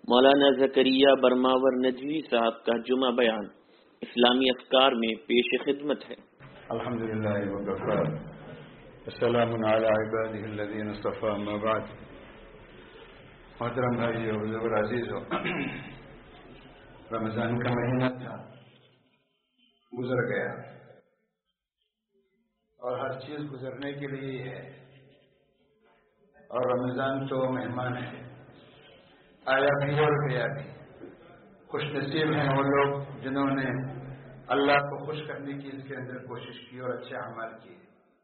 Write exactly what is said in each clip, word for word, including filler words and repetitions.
مولانا زکریا برماور ندوی صاحب کا جمعہ بیان اسلامی افکار میں پیش خدمت ہے۔ الحمدللہ وکفی السلام علی عبادہ الذین اصطفی اما بعد۔ محترم بھائیو بزرگ عزیزو، رمضان کا مہینہ تھا، گزر گیا، اور ہر چیز گزرنے کے لیے ہے، اور رمضان تو مہمان ہے، آیا بھی اور گیا بھی۔ خوش نصیب ہیں وہ لوگ جنہوں نے اللہ کو خوش کرنے کی اس کے اندر کوشش کی اور اچھے اعمال کیے۔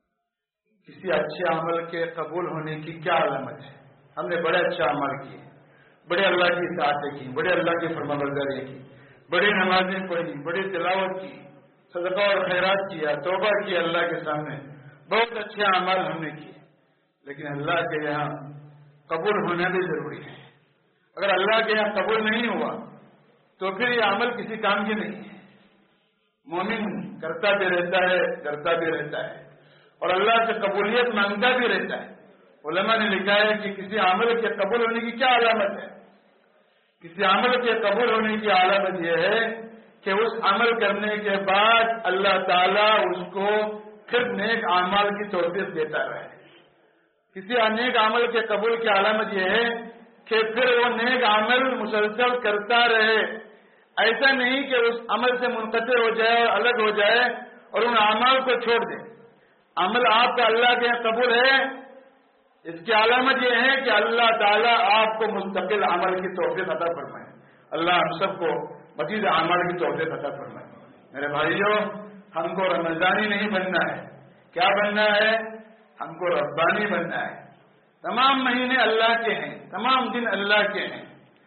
کسی اچھے عمل کے قبول ہونے کی کیا علامت ہے؟ ہم نے بڑے اچھے عمل کیے، بڑے اللہ کی اطاعتیں کی، بڑے اللہ کی فرمانبرداری کی، بڑی نمازیں پڑھی، بڑی تلاوت کی، صدقہ اور خیرات کیا، توبہ کی اللہ کے سامنے، بہت اچھے اعمال ہم نے کیے، لیکن اللہ کے یہاں قبول ہونا بھی ضروری ہے۔ اگر اللہ کے یہاں قبول نہیں ہوا تو پھر یہ عمل کسی کام کی نہیں ہے۔ مومن کرتا بھی رہتا ہے، کرتا بھی رہتا ہے، اور اللہ سے قبولیت مانگتا بھی رہتا ہے۔ علماء نے لکھا ہے کہ کسی عمل کے قبول ہونے کی کیا علامت ہے؟ کسی عمل کے قبول ہونے کی علامت یہ ہے کہ اس عمل کرنے کے بعد اللہ تعالیٰ اس کو پھر نیک اعمال کی توفیق دیتا رہے۔ کسی نیک عمل کے قبول کی علامت یہ ہے کہ پھر وہ نیک عمل مسلسل کرتا رہے، ایسا نہیں کہ اس عمل سے منقطع ہو جائے اور الگ ہو جائے اور ان اعمال کو چھوڑ دے۔ عمل آپ کا اللہ کے یہاں قبول ہے، اس کی علامت یہ ہے کہ اللہ تعالیٰ آپ کو مستقل عمل کی توفیق عطا فرمائے۔ اللہ ہم سب کو مزید اعمال کی توفیق عطا فرمائے۔ میرے بھائیوں، ہم کو رمضانی نہیں بننا ہے، کیا بننا ہے؟ ہم کو ربانی بننا ہے۔ تمام مہینے اللہ کے ہیں، تمام دن اللہ کے ہیں۔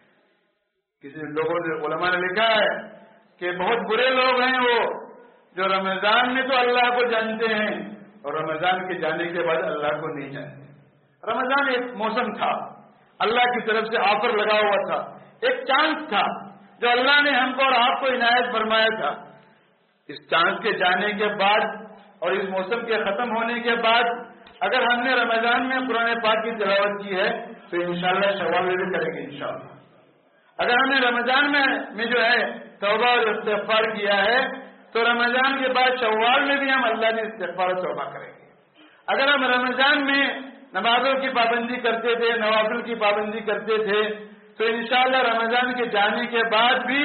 کسی لوگوں نے علماء نے لکھا ہے کہ بہت برے لوگ ہیں وہ جو رمضان میں تو اللہ کو جانتے ہیں اور رمضان کے جانے کے بعد اللہ کو نہیں جانتے۔ رمضان ایک موسم تھا، اللہ کی طرف سے آفر لگا ہوا تھا، ایک چانس تھا جو اللہ نے ہم کو اور آپ کو عنایت فرمایا تھا۔ اس چانس کے جانے کے بعد اور اس موسم کے ختم ہونے کے بعد اگر ہم نے رمضان میں قرآن پاک کی تلاوت کی ہے تو انشاءاللہ شوال میں بھی کریں گے انشاءاللہ۔ اگر ہم نے رمضان میں میں جو ہے توبہ اور استغفار کیا ہے تو رمضان کے بعد شوال میں بھی ہم اللہ کی استغفار اور توبہ کریں گے۔ اگر ہم رمضان میں نمازوں کی پابندی کرتے تھے، نوافل کی پابندی کرتے تھے، تو انشاءاللہ رمضان کے جانے کے بعد بھی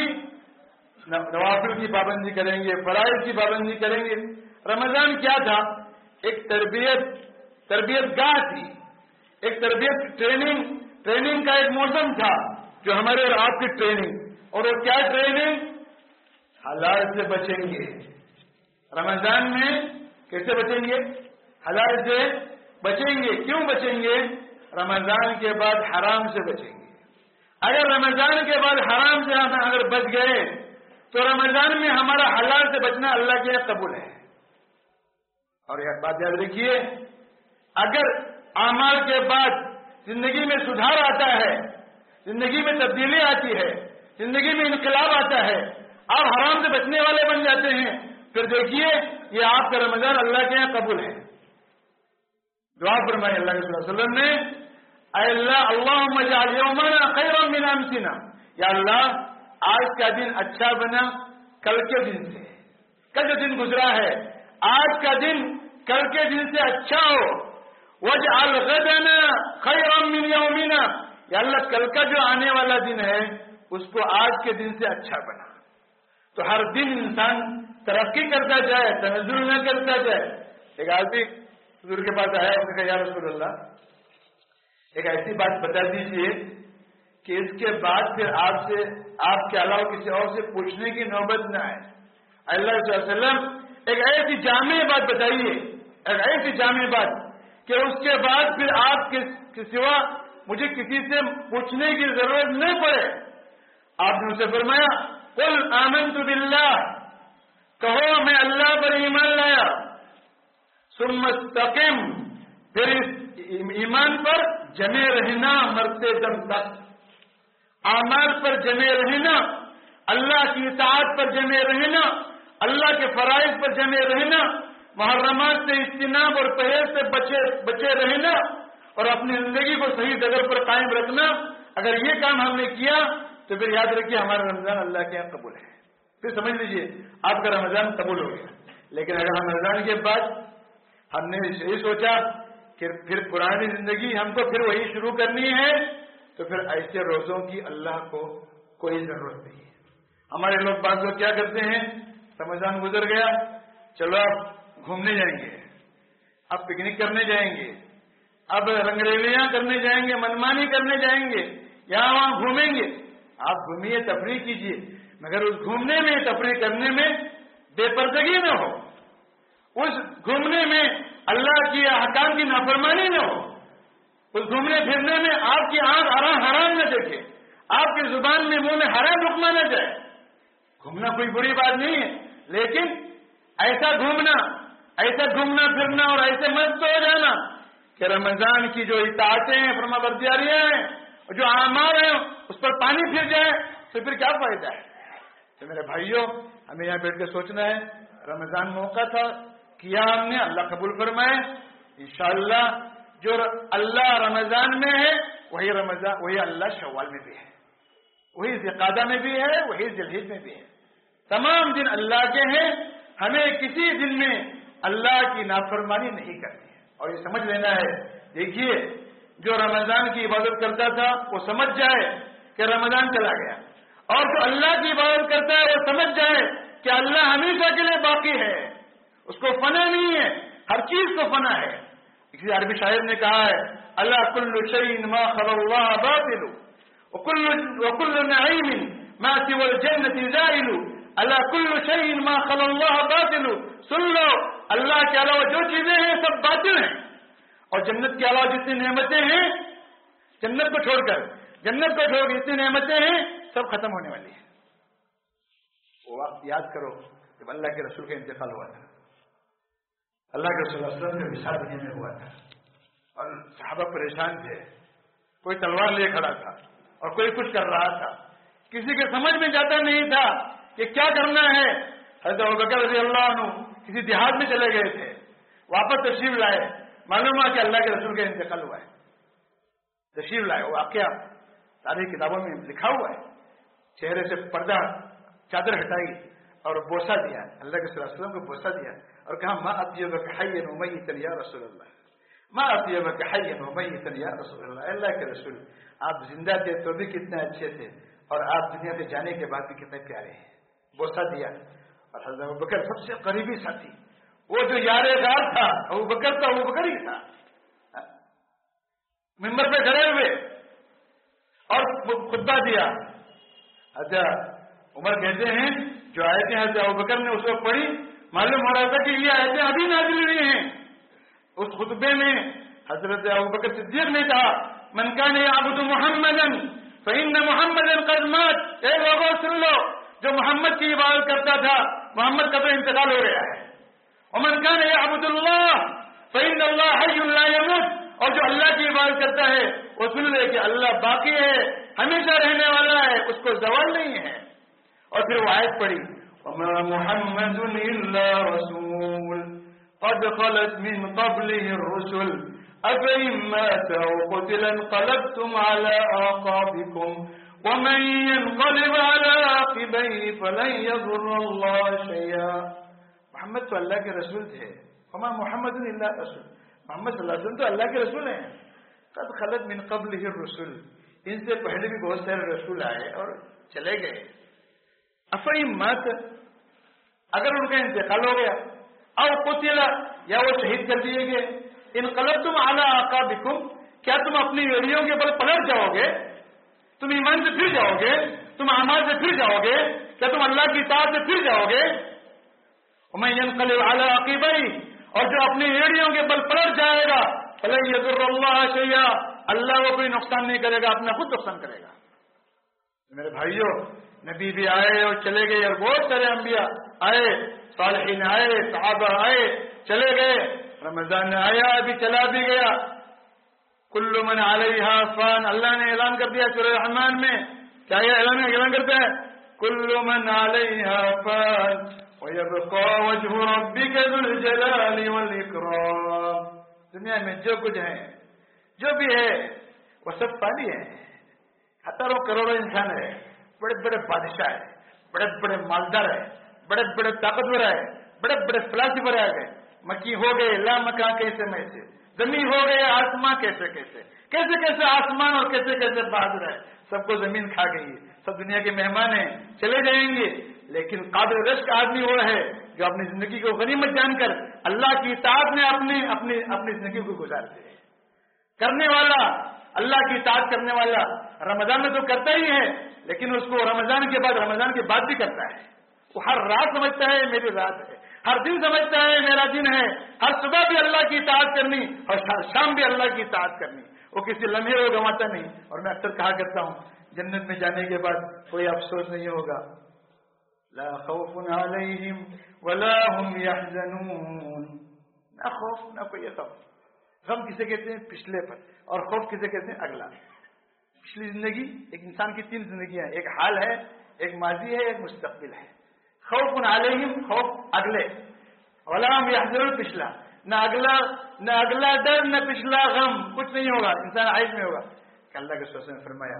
نوافل کی پابندی کریں گے، فرائض کی پابندی کریں گے۔ رمضان کیا تھا؟ ایک تربیت تربیت گاہ تھی، ایک تربیت ٹریننگ ٹریننگ کا ایک موسم تھا جو ہمارے اور آپ کی ٹریننگ، اور وہ کیا ٹریننگ؟ حلال سے بچیں گے۔ رمضان میں کیسے بچیں گے؟ حلال سے بچیں گے۔ کیوں بچیں گے؟ رمضان کے بعد حرام سے بچیں گے۔ اگر رمضان کے بعد حرام سے ہم اگر بچ گئے تو رمضان میں ہمارا حلال سے بچنا اللہ کے یہاں قبول ہے۔ اور یہ بات یاد رکھیے، اگر اعمال کے بعد زندگی میں سدھار آتا ہے، زندگی میں تبدیلی آتی ہے، زندگی میں انقلاب آتا ہے، آپ حرام سے بچنے والے بن جاتے ہیں، پھر دیکھیے یہ آپ کا رمضان اللہ کے یہاں قبول ہے۔ دعا فرمائی اللہ کے صلی اللہ علیہ وسلم نے، اے اللہ اللہم اجعل یومنا خیرا من امسنا، یا اللہ آج کا دن اچھا بنا کل کے دن سے، کل جو دن گزرا ہے آج کا دن کل کے دن سے اچھا ہو۔ وَاجْعَلْ غَدَنَا خَيْرًا مِنْ يَوْمِنَا، یا اللہ کل کا جو آنے والا دن ہے اس کو آج کے دن سے اچھا بنا۔ تو ہر دن انسان ترقی کرتا جائے، تنزل نہ کرتا جائے۔ ایک آدمی حضور کے پاس آیا، اس نے کہا یا رسول اللہ ایک ایسی بات بتا دیجئے کہ اس کے بعد پھر آپ سے آپ کے علاوہ کسی اور سے پوچھنے کی نوبت نہ آئے۔ اللہ صلی اللہ علیہ وسلم ایک ایسی جامع بات بتائیے، ایک ایسی جامع بات کہ اس کے بعد پھر آپ کے سوا مجھے کسی سے پوچھنے کی ضرورت نہ پڑے۔ آپ نے اسے فرمایا قل آمنت باللہ، کہو میں اللہ پر ایمان لایا، ثم استقم، پھر اس ایمان پر جمے رہنا مرتے دم تک، اعمال پر جمے رہنا، اللہ کی اطاعت پر جمے رہنا، اللہ کے فرائض پر جمے رہنا، محرمات سے اجتناب اور پرہیز سے بچے بچے رہنا، اور اپنی زندگی کو صحیح جگہ پر قائم رکھنا، اگر یہ کام ہم نے کیا تو پھر یاد رکھیے ہمارا رمضان اللہ کے یہاں قبول ہے. پھر سمجھ لیجئے آپ کا رمضان قبول ہو گیا. لیکن اگر ہم رمضان کے بعد ہم نے یہی سوچا کہ پھر پرانی زندگی ہم کو پھر وہی شروع کرنی ہے تو پھر ایسے روزوں کی اللہ کو کوئی ضرورت نہیں ہے. ہمارے لوگ بعض لوگ کیا کرتے ہیں، رمضان گزر گیا، چلو آپ گھومنے جائیں گے، اب پکنک کرنے جائیں گے، اب رنگریلیاں کرنے جائیں گے، منمانی کرنے جائیں گے، یہاں وہاں گھومیں گے. آپ گھومیے، تفریح کیجیے، مگر اس گھومنے میں تفریح کرنے میں بے پردگی نہ ہو، اس گھومنے میں اللہ کی احکام کی نافرمانی نہ ہو، اس گھومنے پھرنے میں آپ کی آنکھ حرام حرام نہ دیکھے، آپ کی زبان میں منہ میں حرام رکما نہ جائے. گھومنا کوئی بری بات نہیں ہے، لیکن ایسا گھومنا، ایسا گھومنا پھرنا اور ایسے مست ہو جانا کہ رمضان کی جو اطاعتیں ہیں، فرما برداریاں ہیں، جو اعمال ہیں، اس پر پانی پھر جائے تو پھر کیا فائدہ ہے. تو میرے بھائیوں، ہمیں یہاں بیٹھ کے سوچنا ہے، رمضان موقع تھا، کیا ہم نے، اللہ قبول فرمائے. انشاءاللہ جو اللہ رمضان میں ہے وہی رمضان وہی اللہ شوال میں بھی ہے، وہی ذی-القعدہ میں بھی ہے، وہی ذی-الحجہ میں بھی ہے. تمام دن اللہ کے ہیں، ہمیں کسی دن میں اللہ کی نافرمانی نہیں کرنی ہے. اور یہ سمجھ لینا ہے، دیکھیے جو رمضان کی عبادت کرتا تھا وہ سمجھ جائے کہ رمضان چلا گیا، اور جو اللہ کی عبادت کرتا ہے وہ سمجھ جائے کہ اللہ ہمیشہ کے لیے باقی ہے، اس کو فنا نہیں ہے، ہر چیز کو فنا ہے. کسی عربی شاعر نے کہا ہے، اللہ کل شیء ما خلا اللہ باطل وکل نعیم ما سوى الجنة زائل. اللہ کل شیء ما خلا اللہ باطل. سن لو، اللہ کے علاوہ جو چیزیں ہیں سب باطل ہیں، اور جنت کے علاوہ جتنی نعمتیں ہیں، جنت کو چھوڑ کر جنت کو چھوڑ کر جتنی نعمتیں ہیں سب ختم ہونے والی ہیں. وہ وقت یاد کرو جب اللہ کے رسول کا انتقال ہوا تھا، اللہ کے رسول صلی اللہ علیہ وسلم کا وصال دنیا میں ہوا تھا، اور صحابہ پریشان تھے، کوئی تلوار لے کھڑا تھا اور کوئی کچھ کر رہا تھا، کسی کے سمجھ میں جاتا نہیں تھا کہ کیا کرنا ہے. حضرت ابوبکر رضی اللہ عنہ کسی دیہات میں چلے گئے تھے، واپس تشریف لائے، معلوم ہوا کہ اللہ کے رسول کا انتقال ہوا ہے. تشریف لائے، وہ واقعہ تاریخ کتابوں میں لکھا ہوا ہے. چہرے سے پردہ چادر ہٹائی اور بوسہ دیا، اللہ کے صلی اللہ علیہ وسلم کو بوسہ دیا اور کہا ما اطیبک حیا ومیتا یا رسول اللہ، ما اطیبک حیا ومیتا یا رسول اللہ. اللہ کے رسول، آپ زندہ تھے تو بھی کتنے اچھے تھے، اور آپ دنیا سے جانے کے بعد بھی کتنے پیارے ہیں. بوسہ دیا. اور حضرت ابوبکر سب سے قریبی ساتھی، وہ جو یار غار تھا ابوبکر تھا، ابوبکر ہی تھا، ممبر پہ کھڑے ہوئے اور خطبہ دیا. حضرت عمر کہتے ہیں جو آیتیں حضرت ابوبکر نے اس وقت پڑھی، معلوم ہو رہا تھا کہ یہ آیتیں ابھی نازل ہوئی ہیں. اس خطبے میں حضرت ابوبکر صدیق نے کہا من کان یعبد محمدا فإن محمدا قد مات. اے لوگوں سن لو، جو محمد کی عبادت کرتا تھا محمد کا تو انتقال ہو گیا ہے. ومن کان یعبد اللہ فإن اللہ حی لا يموت. اور جو اللہ کی عبادت کرتا ہے وہ سن لے کہ اللہ باقی ہے، ہمیشہ رہنے والا ہے، اس کو زوال نہیں ہے. اور پھر وہ آیت پڑھی وما محمد الا رسول قد خلت من قبله الرسل افإن مات او قتل انقلبتم على اعقابكم ومن ينقلب على عقبيه فلن يضر الله شيئا. محمد تو اللہ کے رسول تھے، وما محمد الا رسول، محمد صلی اللہ علیہ وسلم تو اللہ کے رسول ہیں. قد خلت من قبله الرسل، ان سے پہلے بھی بہت سارے رسول آئے اور چلے گئے. افإن مات، اگر ان کا انتقال ہو گیا، او قتل، یا وہ شہید کر دیے گئے، انقلبتم علی اعقابکم، کیا تم اپنی ایڑیوں کے بل پلٹ جاؤ گے؟ تم ایمان سے پھر جاؤ گے؟ تم اعمال سے پھر جاؤ گے؟ کیا تم اللہ کی اطاعت سے پھر جاؤ گے؟ ومن ينقلب على عقبيه، اور جو اپنی ایڑیوں کے بل پلٹ جائے گا فلن يضر الله شيئا، اللہ وہ کوئی نقصان نہیں کرے گا، اپنا خود نقصان کرے گا. میرے بھائیوں، نبی بھی آئے اور چلے گئے، اور بہت سارے انبیاء آئے، صالحین آئے، صحابہ آئے، چلے گئے. رمضان آیا بھی، چلا بھی گیا. کل من علیہا فان، اللہ نے اعلان کر دیا سورہ رحمان میں، کیا یہ اعلان اعلان کرتا ہے؟ کل من علیہا فان ویبقى وجہ ربک ذو الجلال والاکرام. دنیا میں جو کچھ ہے، جو بھی ہے، وہ سب فانی ہے. ہزاروں کروڑوں انسان ہے، بڑے بڑے بادشاہ ہے، بڑے بڑے مالدار ہے، بڑے بڑے طاقتور ہے، بڑے بڑے فلاسفر آ گئے، مکی ہو گئے لا مکاں کیسے میں سے، زمین ہو گئے آسمان کیسے کیسے کیسے کیسے آسمان اور کیسے کیسے بہادر ہے، سب کو زمین کھا گئی ہے، سب دنیا کے مہمان ہیں، چلے جائیں گے، لیکن قابل رشک آدمی وہ ہے جو اپنی زندگی کو غنیمت جان کر اللہ کی اطاعت میں اپنی اپنی اپنی زندگی کو گزارتے ہیں۔ کرنے والا، اللہ کی اطاعت کرنے والا رمضان میں تو کرتا ہی ہے، لیکن اس کو رمضان کے بعد رمضان کے بعد بھی کرتا ہے۔ وہ ہر رات سمجھتا ہے میری رات ہے، ہر دن سمجھتا ہے میرا دن ہے، ہر صبح بھی اللہ کی اطاعت کرنی اور ہر شام بھی اللہ کی اطاعت کرنی، وہ کسی لمحے کو گنواتا نہیں۔ اور میں اکثر کہا کرتا ہوں جنت میں جانے کے بعد کوئی افسوس نہیں ہوگا، لا خوف علیہم ولا هم يحزنون، نہ خوف نہ کوئی غم۔ غم کسے کہتے ہیں؟ پچھلے پر، اور خوف کسے کہتے ہیں؟ اگلا۔ پچھلی زندگی، ایک انسان کی تین زندگیاں، ایک حال ہے، ایک ماضی ہے، ایک مستقبل ہے۔ خوف علیہم، خوف اگلے، ولا هم يحزنون پچھلا، نہ اگلا نہ اگلا ڈر نہ پچھلا غم، کچھ نہیں ہوگا، انسان عائش میں ہوگا۔ کہ اللہ کے رسول نے فرمایا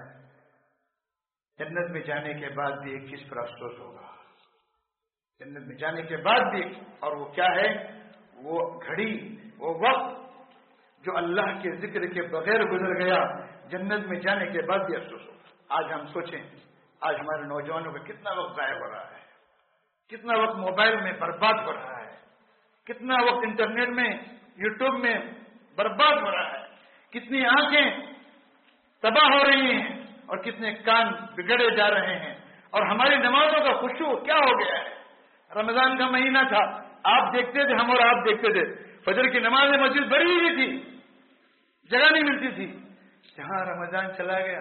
جنت میں جانے کے بعد بھی ایک چیز پر افسوس ہوگا، جنت میں جانے کے بعد بھی، اور وہ کیا ہے؟ وہ گھڑی، وہ وقت جو اللہ کے ذکر کے بغیر گزر گیا، جنت میں جانے کے بعد بھی افسوس ہوگا۔ آج ہم سوچیں، آج ہمارے نوجوانوں کا کتنا وقت ضائع ہو رہا ہے، کتنا وقت موبائل میں برباد ہو رہا ہے، کتنا وقت انٹرنیٹ میں، یوٹیوب میں برباد ہو رہا ہے، کتنی آنکھیں تباہ ہو رہی ہیں اور کتنے کان بگڑے جا رہے ہیں، اور ہماری نمازوں کا خشوع کیا ہو گیا ہے۔ رمضان کا مہینہ تھا، آپ دیکھتے تھے، ہم اور آپ دیکھتے تھے، فجر کی نماز مسجد بھری ہوئی تھی، جگہ نہیں ملتی تھی۔ جہاں رمضان چلا گیا،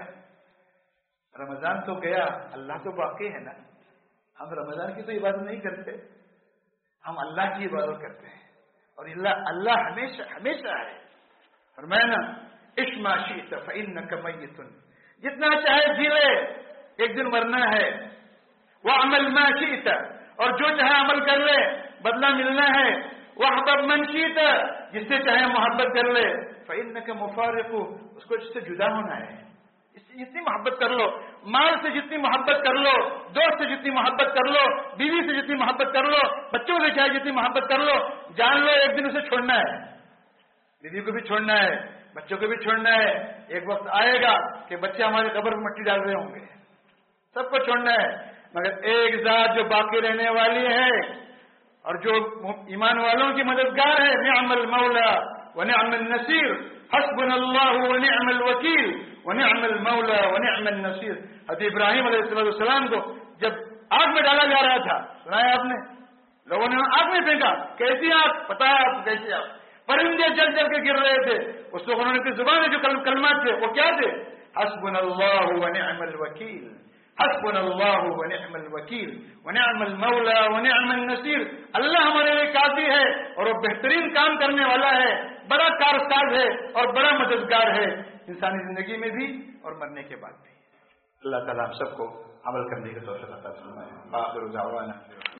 رمضان تو گیا، اللہ تو باقی ہے نا۔ ہم رمضان کی تو عبادت نہیں کرتے، ہم اللہ کی عبادت کرتے ہیں، اور اللہ اللہ ہمیشہ ہمیشہ ہے۔ فرمایا نا عش ما شئت فإنک میت، جتنا چاہے جی لے، ایک دن مرنا ہے۔ وعمل ما شئت، اور جو چاہے عمل کر لے، بدلہ ملنا ہے۔ واحبب من شئت، جس سے چاہے محبت کر لے۔ فإنک مفارق، اس کو جس سے جدا ہونا ہے، اس سے جتنی محبت کر لو، مال سے جتنی محبت کر لو، دوست سے جتنی محبت کر لو، بیوی سے جتنی محبت کر لو، بچوں سے چاہے جتنی محبت کر لو، جان لو ایک دن اسے چھوڑنا ہے، بیوی کو بھی چھوڑنا ہے، بچوں کو بھی چھوڑنا ہے۔ ایک وقت آئے گا کہ بچے ہماری قبر میں مٹی ڈال رہے ہوں گے، سب کو چھوڑنا ہے، مگر ایک ذات جو باقی رہنے والی ہے اور جو ایمان والوں کی مددگار ہے، نعم المولا ونعم النصیر، حسبنا اللہ ونعم الوکیل ونعم المولا ونعم النصیر۔ حضرت ابراہیم علیہ السلام کو جب آگ میں ڈالا جا رہا تھا، سنا ہے آپ نے، لوگوں نے آگ میں پھینکا، کیسی آگ؟ پتا ہے آپ کیسی آگ؟ پرندے جل جل کے گر رہے تھے، اس وقت انہوں نے زبان میں جو کلمات تھے وہ کیا تھے؟ حسبنا اللہ ونعم الوکیل، حسبنا اللہ ونعم الوکیل ونعم المولا ونعم النصیر۔ اللہ ہمارے لیے کافی ہے اور وہ بہترین کام کرنے والا ہے، بڑا کارساز ہے اور بڑا مددگار ہے، انسانی زندگی میں بھی اور مرنے کے بعد بھی۔ اللہ تعالیٰ ہم سب کو عمل کرنے کی توفیق عطا فرمائے۔ آخر دعوانا